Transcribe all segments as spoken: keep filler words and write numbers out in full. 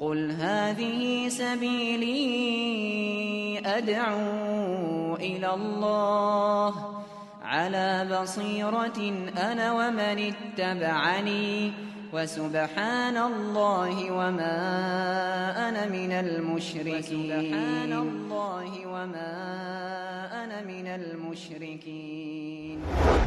قل هذه سبيلي أدعو إلى الله على بصيرة أنا ومن اتبعني وسبحان الله وما أنا من المشركين وسبحان الله وما أنا من المشركين.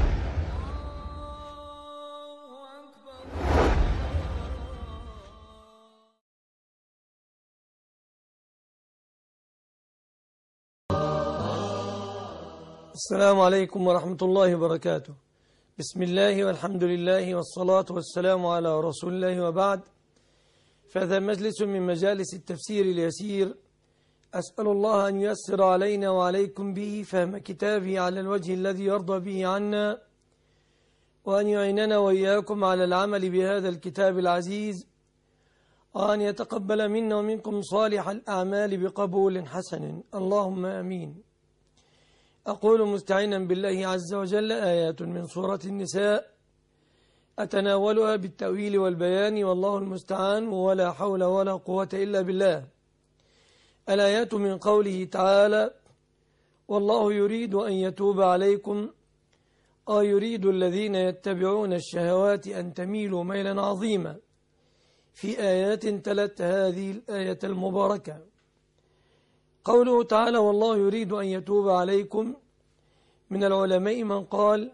السلام عليكم ورحمة الله وبركاته. بسم الله والحمد لله والصلاة والسلام على رسول الله وبعد. فهذا مجلس من مجالس التفسير اليسير، أسأل الله أن ييسر علينا وعليكم به فهم كتابه على الوجه الذي يرضى به عنا، وأن يعيننا وإياكم على العمل بهذا الكتاب العزيز، وأن يتقبل منا ومنكم صالح الأعمال بقبول حسن، اللهم آمين. أقول مستعينا بالله عز وجل: آيات من سورة النساء أتناولها بالتأويل والبيان والله المستعان ولا حول ولا قوة إلا بالله. الآيات من قوله تعالى: والله يريد أن يتوب عليكم أو يريد الذين يتبعون الشهوات أن تميلوا ميلا عظيما، في آيات تلت هذه الآية المباركة. قوله تعالى: والله يريد أن يتوب عليكم، من العلماء من قال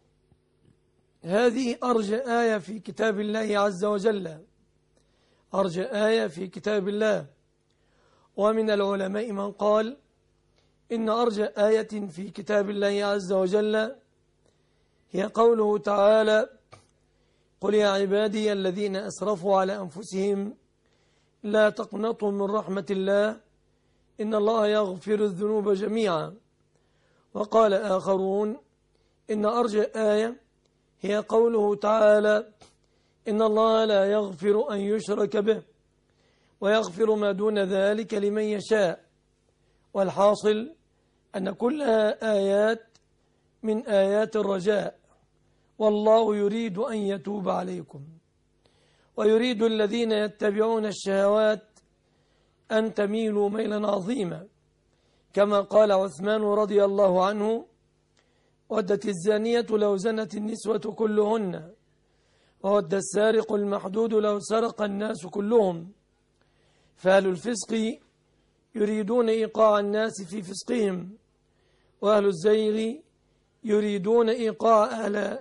هذه أرجى آية في كتاب الله عز وجل، أرجى آية في كتاب الله. ومن العلماء من قال إن أرجى آية في كتاب الله عز وجل هي قوله تعالى: قل يا عبادي الذين أسرفوا على أنفسهم لا تقنطوا من رحمة الله إن الله يغفر الذنوب جميعا. وقال آخرون إن أرجى آية هي قوله تعالى: إن الله لا يغفر أن يشرك به ويغفر ما دون ذلك لمن يشاء. والحاصل أن كلها آيات من آيات الرجاء. والله يريد أن يتوب عليكم ويريد الذين يتبعون الشهوات أن تميلوا ميلا عظيما، كما قال عثمان رضي الله عنه: ودت الزانية لو زنت النسوة كلهن، وود السارق المحدود لو سرق الناس كلهم. فأهل الفسق يريدون إيقاع الناس في فسقهم، وأهل الزيغ يريدون إيقاع أهل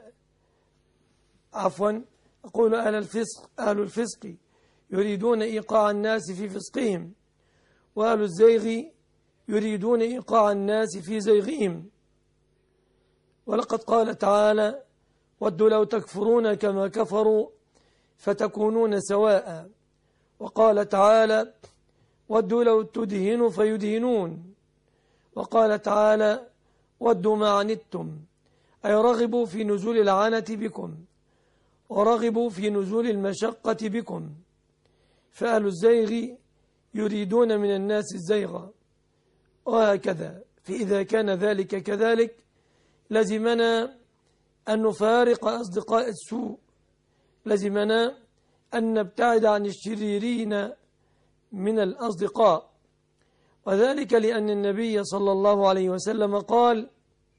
عفوا أقول أهل الفسق أهل الفسق يريدون إيقاع الناس في فسقهم، وأهل الزيغ يريدون إيقاع الناس في زيغهم. ولقد قال تعالى: ودوا لو تكفرون كما كفروا فتكونون سواء. وقال تعالى: ودوا لو تدهنوا فيدهنون. وقال تعالى: ودوا ما عنتم، أي رغبوا في نزول العنة بكم ورغبوا في نزول المشقة بكم. فأهل الزيغ يريدون من الناس الزيغ، وهكذا. فإذا كان ذلك كذلك لزمنا أن نفارق أصدقاء السوء، لزمنا أن نبتعد عن الشريرين من الأصدقاء. وذلك لأن النبي صلى الله عليه وسلم قال: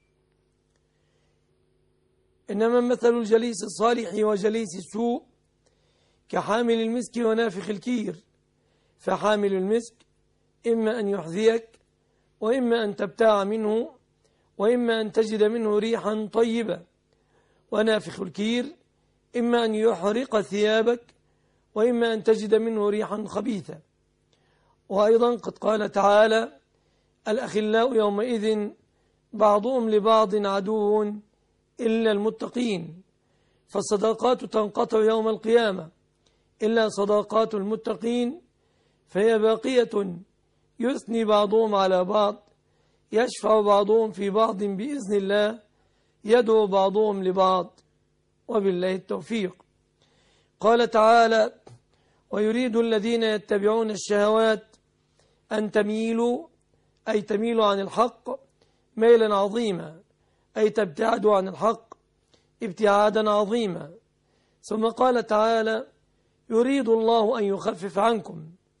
إنما مثل الجليس الصالح وجليس السوء كحامل المسك ونافخ الكير، فحامل المسك إما أن يحذيك وإما أن تبتاع منه وإما أن تجد منه ريحا طيبة، ونافخ الكير إما أن يحرق ثيابك وإما أن تجد منه ريحا خبيثة. وأيضا قد قال تعالى: الأخلاء يومئذ بعضهم لبعض عدو إلا المتقين. فالصداقات تنقطع يوم القيامة إلا صداقات المتقين، فهي باقية يثني بعضهم على بعض، يشفع بعضهم في بعض بإذن الله، يدعو بعضهم لبعض، وبالله التوفيق. قال تعالى: ويريد الذين يتبعون الشهوات أن تميلوا، أي تميلوا عن الحق ميلا عظيما، أي تبتعدوا عن الحق ابتعادا عظيما. ثم قال تعالى: يريد الله أن يخفف عنكم،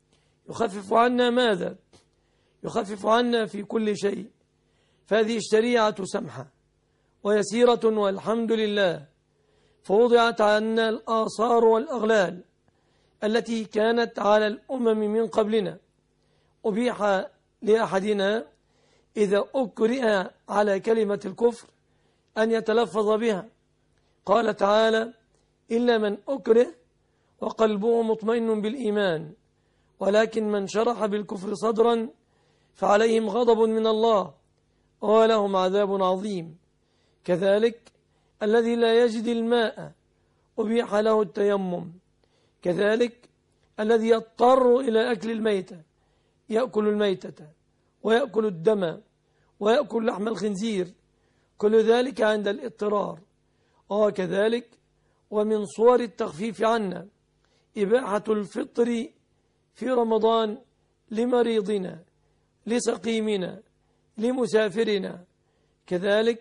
يخفف عنا ماذا؟ يخفف عنا في كل شيء. فهذه الشريعة سمحة ويسيرة والحمد لله، فوضعت عنا الآثار والأغلال التي كانت على الأمم من قبلنا. أبيح لأحدنا إذا أكره على كلمة الكفر أن يتلفظ بها. قال تعالى: إلا من أكره وقلبه مطمئن بالإيمان ولكن من شرح بالكفر صدرا فعليهم غضب من الله ولهم عذاب عظيم. كذلك الذي لا يجد الماء أبيح له التيمم. كذلك الذي يضطر إلى أكل الميتة يأكل الميتة ويأكل الدم ويأكل لحم الخنزير، كل ذلك عند الاضطرار. وكذلك ومن صور التخفيف عنا إباحة الفطر في رمضان لمريضنا، لسقيمنا، لمسافرنا. كذلك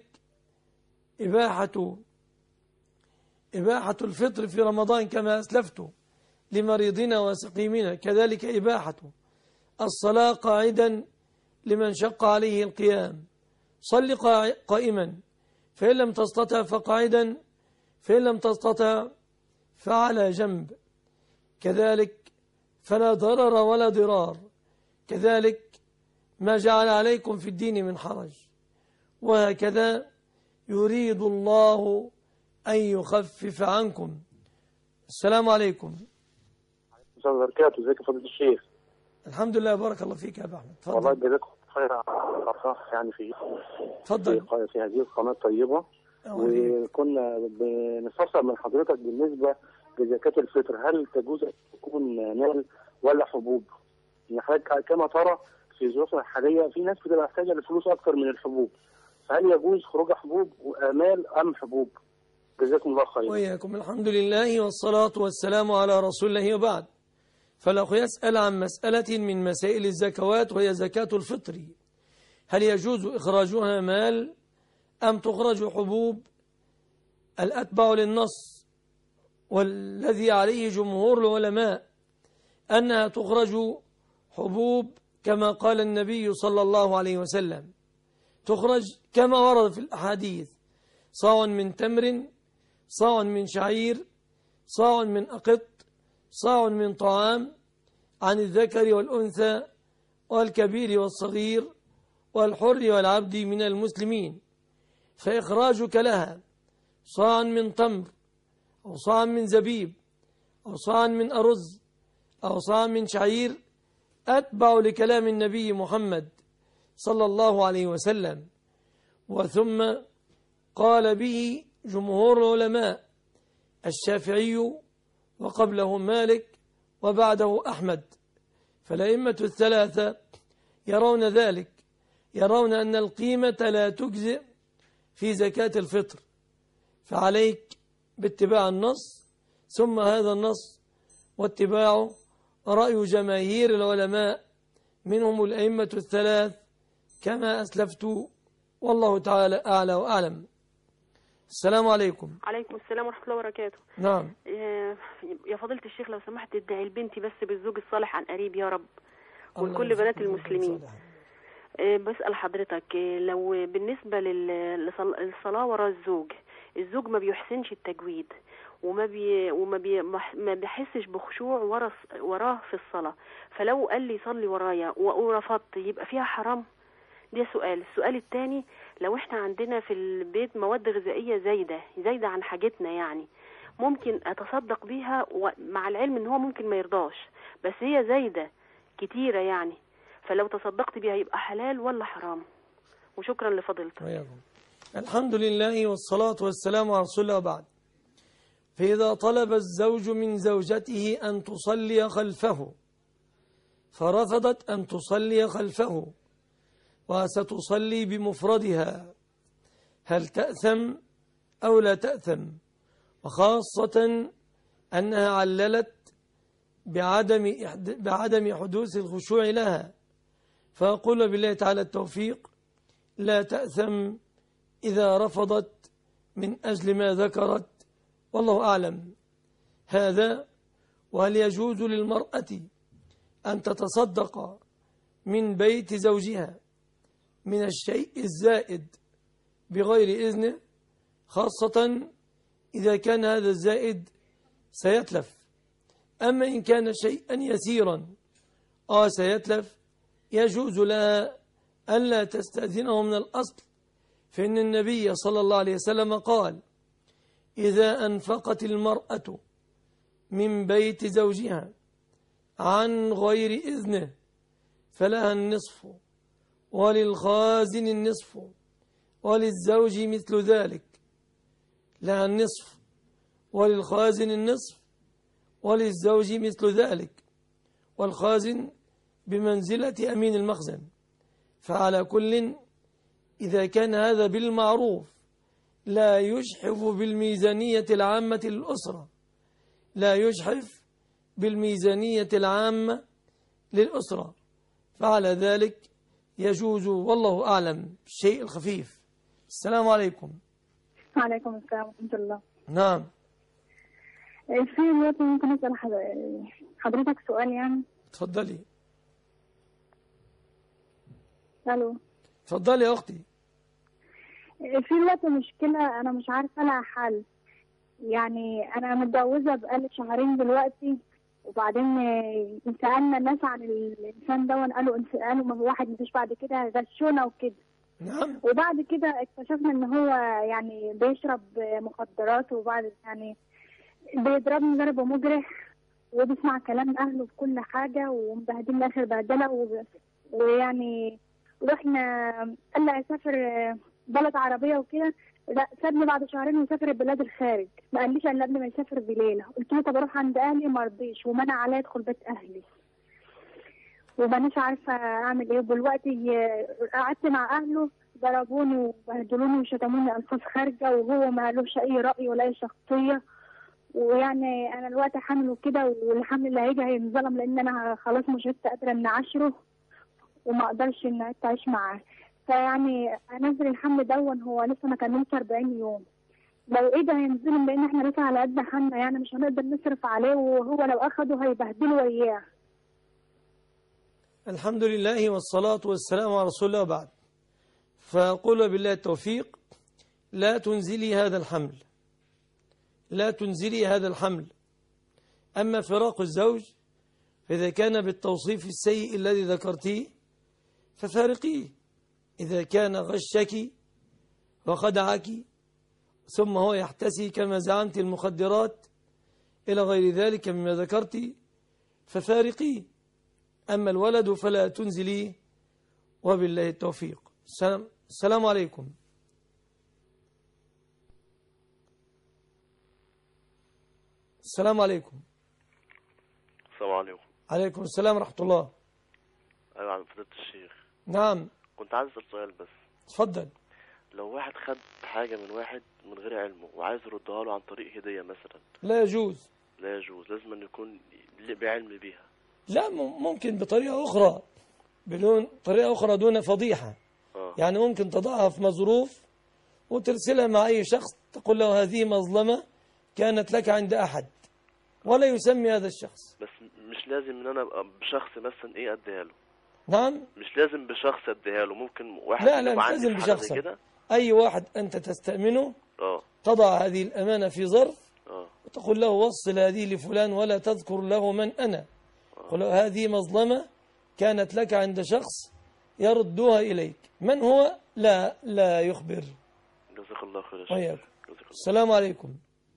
إباحة إباحة الفطر في رمضان كما أسلفت لمريضنا وسقيمنا. كذلك إباحة الصلاة قاعدا لمن شق عليه القيام. صل قائما فإن لم تستطع فقاعدا، فإن لم تستطع فعلى جنب. كذلك فلا ضرر ولا ضرار. كذلك ما جعل عليكم في الدين من حرج. وهكذا يريد الله أن يخفف عنكم. السلام عليكم. السلام عليكم ورحمة الله وبركاته. ازيك يا فضيلة الشيخ؟ الحمد لله، بارك الله فيك يا أبو أحمد. تفضل. والله جزاكم خير صح يعني في تفضل في, في هذه القناة الطيبة. وكنا بنستفسر من حضرتك بالنسبة لزكاة الفطر، هل تجوز أن تكون مال ولا حبوب؟ يعني حضرتك كما ترى في ظروفنا الحالية في ناس بتبقى محتاجة للفلوس أكثر من الحبوب، فهل يجوز خروج حبوب ومال أم حبوب؟ جزاكم الله خير. وإياكم. الحمد لله والصلاة والسلام على رسول الله وبعد. فالأخ يسأل عن مسألة من مسائل الزكوات وهي زكاة الفطر، هل يجوز إخراجها مال أم تخرج حبوب؟ الأتبع للنص والذي عليه جمهور العلماء أنها تخرج حبوب كما قال النبي صلى الله عليه وسلم، تخرج كما ورد في الأحاديث: صاع من تمر، صاع من شعير، صاع من أقط، صاع من طعام، عن الذكر والأنثى والكبير والصغير والحر والعبد من المسلمين. فإخراجك لها صاع من تمر أو صاع من زبيب أو صاع من أرز أو صاع من شعير أتبع لكلام النبي محمد صلى الله عليه وسلم. وثم قال به جمهور العلماء: الشافعي وقبله مالك وبعده أحمد. فالأئمة الثلاثة يرون ذلك، يرون أن القيمة لا تجزئ في زكاة الفطر، فعليك باتباع النص ثم هذا النص واتباعه رأي جماهير العلماء منهم الأئمة الثلاث كما أسلفت، والله تعالى أعلى وأعلم. السلام عليكم. عليكم السلام ورحمة الله وبركاته. نعم. يا فضيلة الشيخ لو سمحت ادعي لبنتي بس بالزوج الصالح عن قريب يا رب، ولكل بنات المسلمين. بسأل حضرتك لو بالنسبة للصلاة وراء الزوج، الزوج ما بيحسنش التجويد وما بي وما بي ما بيحسش بخشوع ورا وراه في الصلاة، فلو قال لي صلي ورايا ورفضت يبقى فيها حرام؟ ده سؤال. السؤال الثاني: لو احنا عندنا في البيت مواد غذائية زايدة زايدة عن حاجتنا، يعني ممكن اتصدق بيها مع العلم ان هو ممكن ما يرضاش، بس هي زايدة كتيرة يعني، فلو تصدقت بيها يبقى حلال ولا حرام؟ وشكرا لفضيلتك. الحمد لله والصلاة والسلام على رسول الله وبعد. فإذا طلب الزوج من زوجته أن تصلي خلفه فرفضت أن تصلي خلفه وستصلي بمفردها، هل تأثم أو لا تأثم؟ وخاصة أنها عللت بعدم بعدم حدوث الخشوع لها، فأقول بالله تعالى التوفيق: لا تأثم إذا رفضت من أجل ما ذكرت، والله أعلم. هذا. وهل يجوز للمرأة أن تتصدق من بيت زوجها من الشيء الزائد بغير إذنه، خاصة إذا كان هذا الزائد سيتلف. أما إن كان شيئا يسيرا آه سيتلف، يجوز لها ألا تستأذنه من الأصل، فإن النبي صلى الله عليه وسلم قال: إذا أنفقت المرأة من بيت زوجها عن غير إذنه فلها النصف وللخازن النصف وللزوج مثل ذلك. لها النصف وللخازن النصف وللزوج مثل ذلك، والخازن بمنزلة أمين المخزن. فعلى كل إذا كان هذا بالمعروف لا يجحف بالميزانية العامة للأسرة، لا يجحف بالميزانية العامة للأسرة، فعلى ذلك يجوز، والله أعلم، الشيء الخفيف. السلام عليكم. وعليكم السلام ورحمة الله. نعم. في الوقت ممكن أسأل حضرتك سؤال يعني؟ تفضلي. ألو. تفضلي يا أختي. في الوقت مشكلة أنا مش عارفة لها حل. يعني أنا متجوزة بقالي شهرين دلوقتي، وبعدين سألنا الناس عن الإنسان ده وقالوا قالوا واحد مفيش بعد كده غشونا وكده. نعم. وبعد كده اكتشفنا إن هو يعني بيشرب مخدرات، وبعد يعني بيضربني ضرب مجرح، وبيسمع كلام أهله في كل حاجة، ومبهدلنا آخر بهدلة. ويعني رحنا قال لي أسافر بلد عربية وكده، لا سابني بعد شهرين وسافر البلاد الخارج، ما قاليش الا قبل ما يسافر بليله. قلت له طب اروح عند اهلي، ما رضيش ومنع عليا ادخل بيت اهلي، ومانيش عارفه اعمل ايه. دلوقتي قعدت مع اهله ضربوني وبهدلوني وشتموني الفاظ خارجه، وهو ما لهش اي راي ولا اي شخصيه. ويعني انا الوقت حامل وكده، والحمل اللي هيجي هينظلم، لان انا خلاص مش لسه قادره ان اعاشره وما اقدرش ان اعيش معاه. فيعني انزل الحمل دون، هو لسه ما كملش أربعين يوم. لو ايه ده هينزلهم، لان احنا لسه على قد حالنا، يعني مش هنقدر نصرف عليه، وهو لو اخده هيبهدله وياه. الحمد لله والصلاة والسلام على رسول الله وبعد. فقل بالله التوفيق، لا تنزلي هذا الحمل، لا تنزلي هذا الحمل. أما فراق الزوج فإذا كان بالتوصيف السيء الذي ذكرتيه ففارقيه. إذا كان غشك وخدعك ثم هو يحتسي كما زعمت المخدرات إلى غير ذلك مما ذكرت ففارقيه. أما الولد فلا تنزليه، وبالله التوفيق. السلام, السلام عليكم. السلام عليكم. السلام عليكم. عليكم السلام ورحمة الله. أيوة عن فضيلة الشيخ. نعم. كنت عايز أسأل سؤال بس. اتفضل. لو واحد خد حاجة من واحد من غير علمه وعايز يردها له عن طريق هدية مثلا. لا يجوز. لا يجوز، لازم أن يكون بعلم بيها. لا، ممكن بطريقة أخرى، بدون طريقة أخرى دون فضيحة. آه. يعني ممكن تضعها في مظروف وترسلها مع أي شخص، تقول له هذه مظلمة كانت لك عند أحد، ولا يسمي هذا الشخص. بس مش لازم ان انا ابقى بشخص مثلا ايه اديها له. نعم. مش لازم بشخص اديها له، ممكن واحد. لا لا مش لازم بشخص، اي واحد انت تستأمنه. اه تضع هذه الامانة في ظرف. اه وتقول له وصل هذه لفلان ولا تذكر له من انا. قل له هذه مظلمة كانت لك عند شخص يردها اليك، من هو؟ لا لا يخبر. جزاك الله خير. السلام عليكم.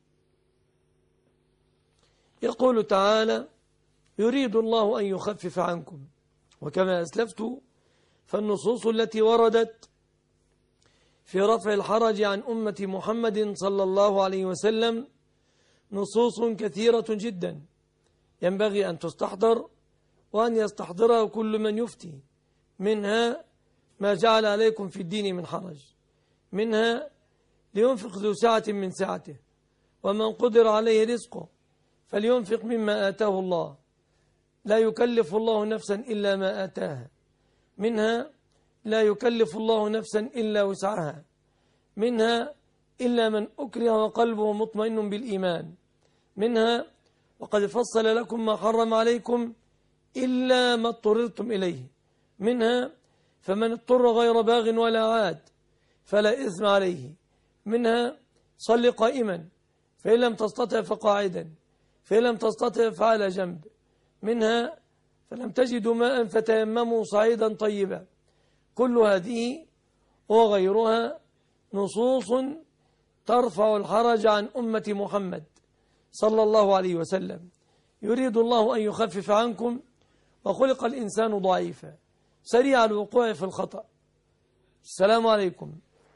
يقول تعالى يريد الله أن يخفف عنكم، وكما أسلفت فالنصوص التي وردت في رفع الحرج عن أمة محمد صلى الله عليه وسلم نصوص كثيرة جدا، ينبغي أن تستحضر وأن يستحضرها كل من يفتي. منها ما جعل عليكم في الدين من حرج، منها لينفق ذو سعة من سعته، ومن قدر عليه رزقه فلينفق مما آتاه الله، لا يكلف الله نفسا إلا ما آتاها. منها لا يكلف الله نفسا إلا وسعها. منها إلا من أكره وقلبه مطمئن بالإيمان. منها وقد فصل لكم ما حرم عليكم إلا ما اضطررتم إليه، منها فمن اضطر غير باغ ولا عاد فلا إثم عليه، منها صل قائما فإن لم تستطع فقاعدا فإن لم تستطع فعلى جنب، منها فلم تجدوا ماء فتيمموا صعيدا طيبا. كل هذه وغيرها نصوص ترفع الحرج عن أمة محمد صلى الله عليه وسلم. يريد الله أن يخفف عنكم، وخلق الإنسان ضعيفا سريع الوقوع في الخطأ. السلام عليكم.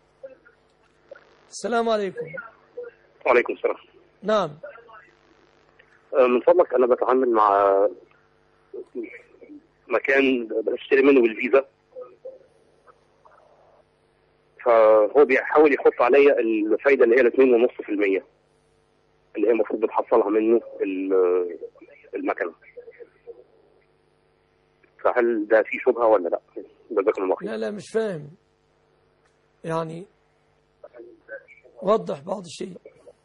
السلام عليكم. وعليكم السلام. نعم. من فضلك أنا بتعامل مع مكان بشتري منه بالفيزا، فهو بيحاول يحط عليا الفايدة اللي هي الاثنين ونص في المية اللي هي المفروض بتحصلها منه المكنة، فهل ده في شبهة ولا لا؟ لا لا مش فاهم، يعني وضح بعض الشيء.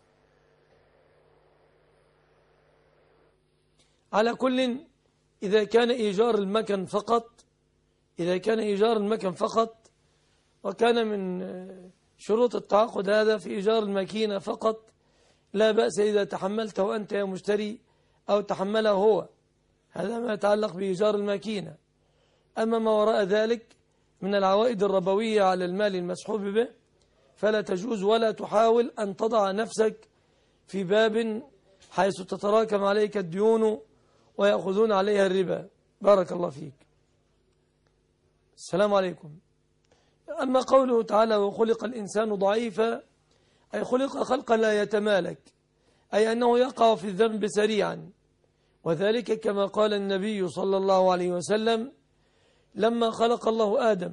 على كل، إذا كان إيجار المكن فقط إذا كان إيجار المكن فقط وكان من شروط التعاقد هذا في إيجار الماكينة فقط، لا بأس إذا تحملته أنت يا مشتري أو تحمله هو، هذا ما يتعلق بإيجار الماكينة. أما ما وراء ذلك من العوائد الربوية على المال المسحوب به فلا تجوز، ولا تحاول أن تضع نفسك في باب حيث تتراكم عليك الديون ويأخذون عليها الربا. بارك الله فيك. السلام عليكم. أما قوله تعالى وخلق الإنسان ضعيفا، أي خلق خلقا لا يتمالك، أي أنه يقع في الذنب سريعا، وذلك كما قال النبي صلى الله عليه وسلم لما خلق الله آدم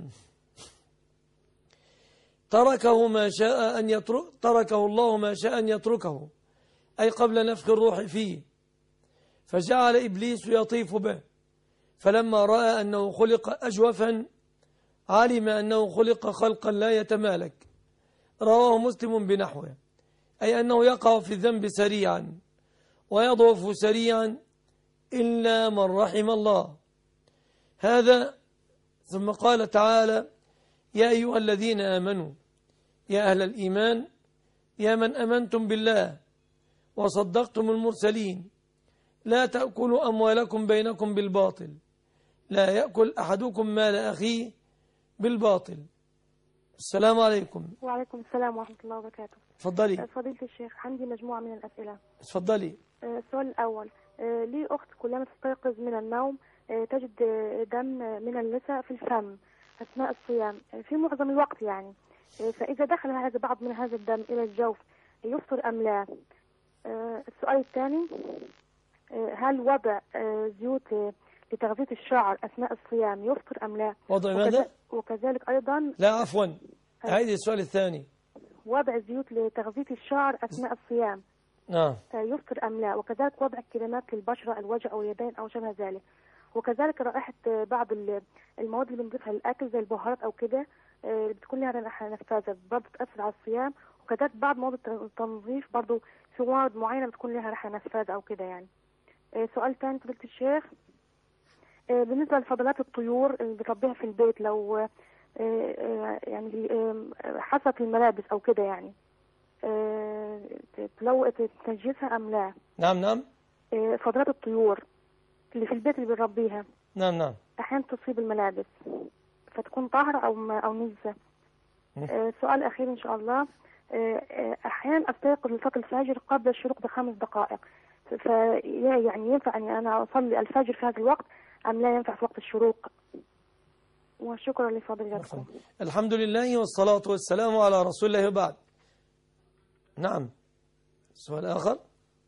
تركه ما شاء أن يترك تركه الله ما شاء أن يتركه، أي قبل نفخ الروح فيه، فجعل إبليس يطيف به، فلما رأى أنه خلق أجوفا علم أنه خلق خلقا لا يتمالك. رواه مسلم بنحوه، أي أنه يقع في الذنب سريعا ويضعف سريعا إلا من رحم الله. هذا ثم قال تعالى يا أيها الذين آمنوا، يا أهل الإيمان، يا من أمنتم بالله وصدقتم المرسلين، لا تأكلوا أموالكم بينكم بالباطل، لا يأكل أحدكم مال أخيه بالباطل. السلام عليكم. وعليكم السلام ورحمة الله وبركاته. تفضلي. فضيلة الشيخ، عندي مجموعة من الأسئلة. تفضلي. السؤال الأول، لي أخت كلما تستيقظ من النوم تجد دم من اللثة في الفم أثناء الصيام في معظم الوقت يعني، فإذا دخل هذا بعض من هذا الدم إلى الجوف يفطر أم لا؟ السؤال الثاني، هل وضع زيوت لتغذية الشعر أثناء الصيام يفطر أم لا؟ وضع ماذا؟ وكذلك أيضا، لا عفوا هذه السؤال الثاني، وضع زيوت لتغذية الشعر أثناء الصيام آه. يفطر أم لا؟ وكذلك وضع كريمات للبشرة، الوجه أو اليدين أو شبه ذلك، وكذلك رائحة بعض المواد اللي بنضيفها للأكل زي البهارات أو كده بتكون لها رائحة نفاذة برضه تأثر على الصيام، وكذلك بعض مواد التنظيف برضه في مواد معينة بتكون لها رائحة نفاذة أو كده يعني. سؤال ثاني فضيلة الشيخ، بالنسبة لفضلات الطيور اللي بتربيها في البيت، لو يعني حصلت الملابس أو كده يعني لو تنجسها أم لا؟ نعم نعم. فضلات الطيور اللي في البيت اللي بنربيها، نعم نعم، أحيانا تصيب الملابس فتكون طاهرة أو أو نجسة. سؤال أخير إن شاء الله، أحيانا أستيقظ لصلاة الفجر قبل الشروق بخمس دقائق، فيعني ينفع أني أنا أصلي الفجر في هذا الوقت أم لا ينفع في وقت الشروق؟ وشكرا لفضيلتكم. الحمد لله والصلاة والسلام على رسول الله وبعد. نعم. سؤال آخر؟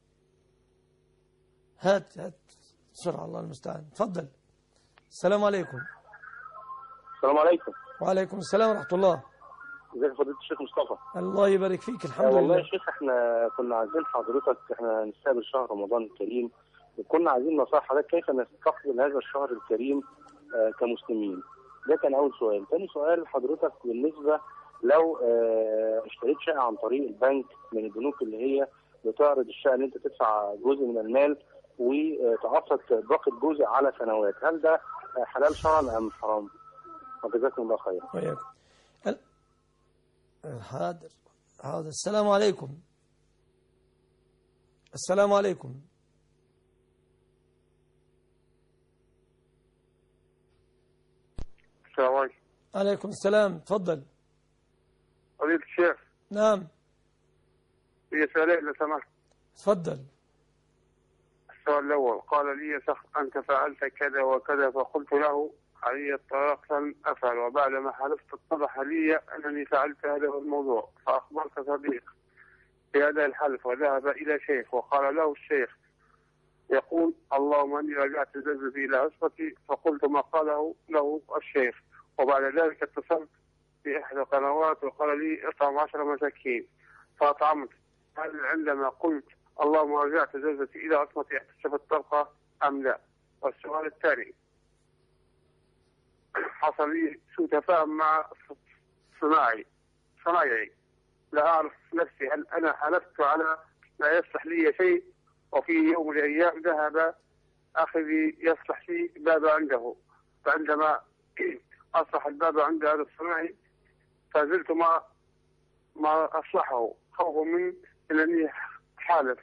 هات هات بسرعة، الله المستعان. تفضل. السلام عليكم. السلام عليكم. وعليكم السلام ورحمة الله. ازيك يا فضيلة الشيخ مصطفى؟ الله يبارك فيك. الحمد لله. والله يا شيخ احنا كنا عايزين حضرتك، احنا نستقبل شهر رمضان الكريم، وكنا عايزين نصائح حضرتك كيف نستقبل هذا الشهر الكريم آه كمسلمين. ده كان أول سؤال. ثاني سؤال حضرتك، بالنسبة لو آه اشتريت شقة عن طريق البنك من البنوك اللي هي بتعرض الشقة اللي انت تدفع جزء من المال وتعصت باقي الجزء على سنوات، هل ده حلال شرعا ام حرام؟ وجزاكم الله خير. وياكم. حاضر حاضر. السلام عليكم. السلام عليكم. السلام عليكم. عليكم السلام، تفضل. فضيلة الشيخ. نعم. هي سؤالين لو سمحت. تفضل. السؤال الأول، قال لي شخص أنت فعلت كذا وكذا، فقلت له علي الطلاق لن أفعل، وبعدما حلفت اتضح لي أنني فعلت هذا الموضوع، فأخبرت صديق بهذا الحلف وذهب إلى شيخ وقال له الشيخ يقول اللهم أني رجعت زوجتي إلى عصبتي، فقلت ما قاله له الشيخ، وبعد ذلك اتصلت في إحدى القنوات وقال لي اطعم عشر مساكين فأطعمت، هل عندما قلت اللهم رجعت زوجتي إلى عصمتي احتسب الطلقة أم لا؟ والسؤال الثاني، حصل لي سوء تفاهم مع صناعي صنايعي، لا أعرف نفسي هل أنا حلفت على لا يصلح لي شيء، وفي يوم من الأيام ذهب أخي يصلح لي باب عنده، فعندما أصلح الباب عند هذا الصناعي فزلت ما ما أصلحه خوفا من أنني حالف.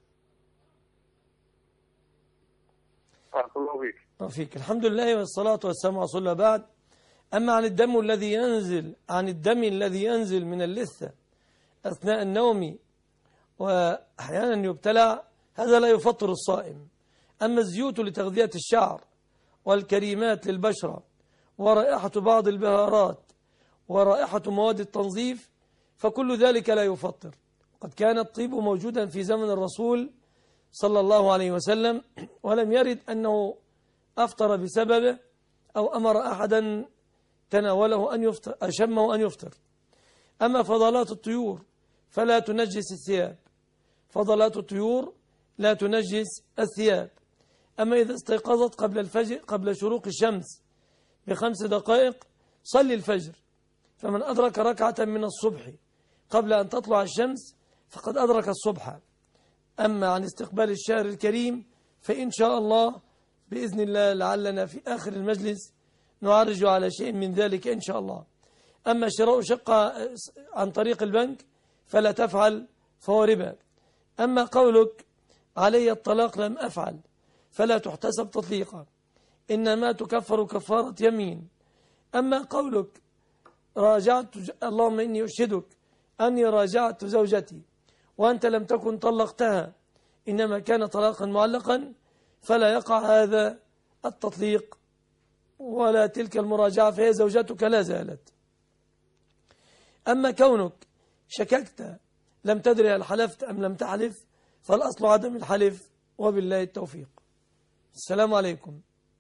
بارك الله فيك. فيك. الحمد لله والصلاة والسلام على رسول الله. بعد، أما عن الدم الذي ينزل عن الدم الذي ينزل من اللثة أثناء النوم وأحيانا يبتلع، هذا لا يفطر الصائم. أما الزيوت لتغذية الشعر والكريمات للبشرة ورائحة بعض البهارات ورائحة مواد التنظيف فكل ذلك لا يفطر. قد كان الطيب موجودا في زمن الرسول صلى الله عليه وسلم، ولم يرد أنه أفطر بسببه أو أمر أحدا تناوله أن يفطر أشمه أن يفطر. أما فضلات الطيور فلا تنجس الثياب، فضلات الطيور لا تنجس الثياب. أما إذا استيقظت قبل الفجر قبل شروق الشمس بخمس دقائق صلي الفجر، فمن أدرك ركعة من الصبح قبل أن تطلع الشمس فقد أدرك الصبح. أما عن استقبال الشهر الكريم فإن شاء الله بإذن الله لعلنا في آخر المجلس نعرج على شيء من ذلك إن شاء الله. أما شراء شقة عن طريق البنك فلا تفعل فهو ربا. أما قولك علي الطلاق لم أفعل فلا تحتسب تطليقا، إنما تكفر كفارة يمين. أما قولك راجعت اللهم إني أشهدك أني راجعت زوجتي وأنت لم تكن طلقتها إنما كان طلاقا معلقا فلا يقع هذا التطليق ولا تلك المراجعة، فهي زوجتك لا زالت. أما كونك شككت لم تدري هل حلفت أم لم تحلف فالأصل عدم الحلف، وبالله التوفيق. السلام عليكم.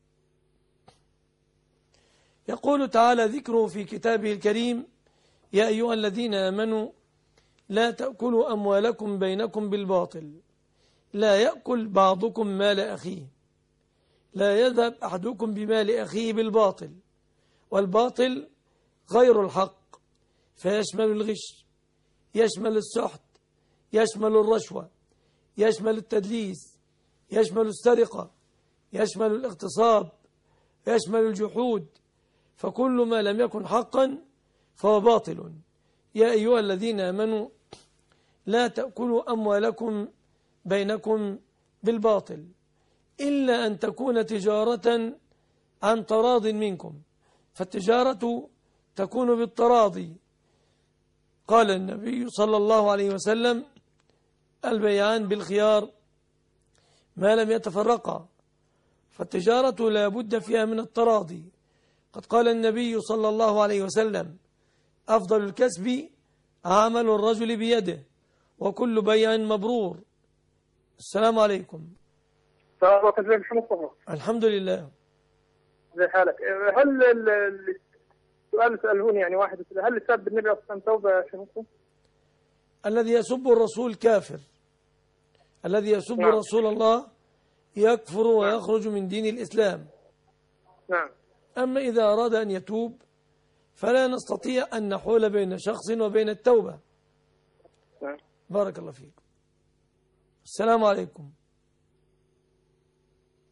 يقول تعالى ذكره في كتابه الكريم يا أيها الذين آمنوا لا تأكلوا أموالكم بينكم بالباطل، لا يأكل بعضكم مال أخيه، لا يذهب أحدكم بمال أخيه بالباطل، والباطل غير الحق فيشمل الغش، يشمل السحت، يشمل الرشوة، يشمل التدليس، يشمل السرقة، يشمل الاغتصاب، يشمل الجحود، فكل ما لم يكن حقا فهو باطل. يا أيها الذين آمنوا لا تأكلوا أموالكم بينكم بالباطل إلا أن تكون تجارة عن تراض منكم، فالتجارة تكون بالتراضي. قال النبي صلى الله عليه وسلم البيعان بالخيار ما لم يتفرقا، فالتجارة لا بد فيها من التراضي. قد قال النبي صلى الله عليه وسلم أفضل الكسب عمل الرجل بيده وكل بيع مبرور. السلام عليكم. السلام عليكم. الحمد لله. زي حالك. هل السؤال سألوني يعني واحد هل سب النبي أصلا توبة شنو؟ الذي يسب الرسول كافر، الذي يسب نعم. رسول الله يكفر ويخرج من دين الإسلام. نعم. أما إذا أراد أن يتوب فلا نستطيع أن نحول بين شخص وبين التوبة. نعم. بارك الله فيك. السلام عليكم.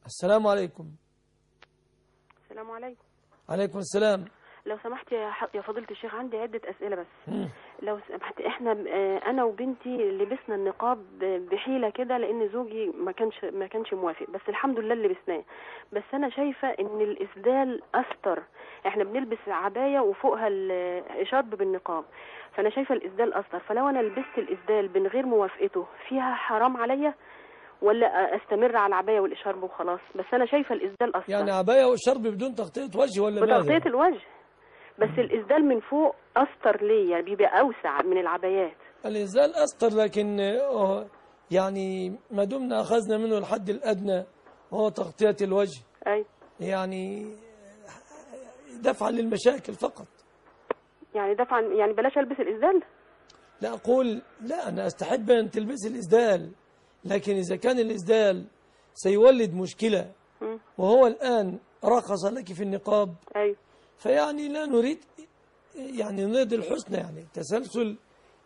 السلام عليكم. السلام عليكم. عليكم السلام. لو سمحت يا يا فضيلة الشيخ، عندي عدة أسئلة بس. مم. لو سمحت، احنا انا وبنتي لبسنا النقاب بحيلة كده لان زوجي ما كانش ما كانش موافق، بس الحمد لله لبسناه. بس انا شايفة ان الاسدال استر. احنا بنلبس عباية وفوقها الشرب بالنقاب، فانا شايفة الاسدال استر. فلو انا لبست الاسدال من غير موافقته فيها حرام عليا ولا استمر على العباية والاشارب وخلاص؟ بس انا شايفة الاسدال استر. يعني عباية والشرب بدون تغطية وجه ولا ماذا؟ بتغطية الوجه، بس الإسدال من فوق أستر ليه؟ يعني بيبقى أوسع من العبايات. الإسدال أستر، لكن يعني ما دمنا أخذنا منه الحد الأدنى وهو تغطية الوجه. أي. يعني دفعا للمشاكل فقط. يعني دفعا، يعني بلاش ألبس الإسدال؟ لا أقول لا، أنا أستحب أن تلبس الإسدال، لكن إذا كان الإسدال سيولد مشكلة م. وهو الآن رخص لك في النقاب. أي. فيعني لا نريد، يعني نريد الحسنى، يعني تسلسل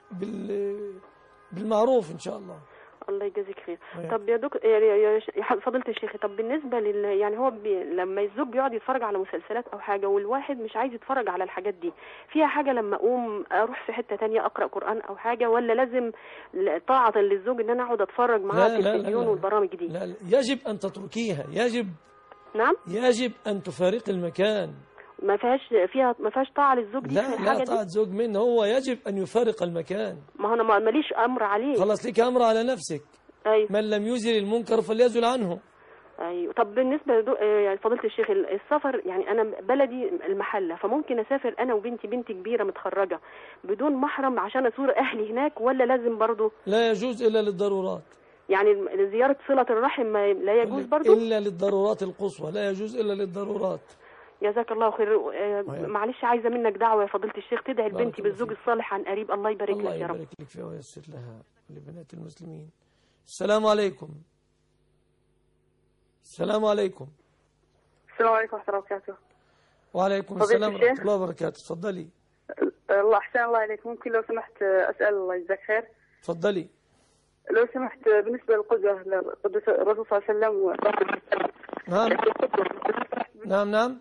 بالمعروف إن شاء الله. الله يجازيك خير. أيه. طب يا دكتور، يا فضيلة الشيخ، طب بالنسبة لل يعني هو بي... لما الزوج بيقعد يتفرج على مسلسلات أو حاجة والواحد مش عايز يتفرج على الحاجات دي، فيها حاجة لما أقوم أروح في حتة تانية أقرأ قرآن أو حاجة، ولا لازم طاعة للزوج إن أنا أقعد أتفرج معاه على التلفزيون والبرامج دي؟ لا لا، يجب أن تتركيها، يجب. نعم. يجب أن تفارق المكان. ما فيهاش فيها ما فيهاش طاعة للزوج دي؟ لا لا طاعة زوج منه، هو يجب أن يفارق المكان. ما أنا ماليش أمر عليه. خلاص لك أمر على نفسك. أيوة. من لم يزل المنكر فليزل عنه. أيوة. طب بالنسبة يعني فضيلة الشيخ، السفر، يعني أنا بلدي المحلة، فممكن أسافر أنا وبنتي، بنتي كبيرة متخرجة، بدون محرم عشان أزور أهلي هناك، ولا لازم برضو؟ لا يجوز إلا للضرورات. يعني زيارة صلة الرحم لا يجوز برضو؟ إلا للضرورات القصوى، لا يجوز إلا للضرورات. جزاك الله خير. معلش عايزة منك دعوة يا فضيلة الشيخ، تدعي لبنتي بالزوج الصالح عن قريب. الله يبارك لك يا رب. الله يبارك لك فيها ويسر لها ولبنات المسلمين. السلام عليكم. السلام عليكم. السلام عليكم ورحمة الله وبركاته. وعليكم السلام ورحمة الله وبركاته. تفضلي. الله أحسن الله عليك. ممكن لو سمحت أسأل، الله يجزاك خير؟ تفضلي. لو سمحت بالنسبة للقدوة لقدوة الرسول صلى الله عليه وسلم. نعم نعم نعم.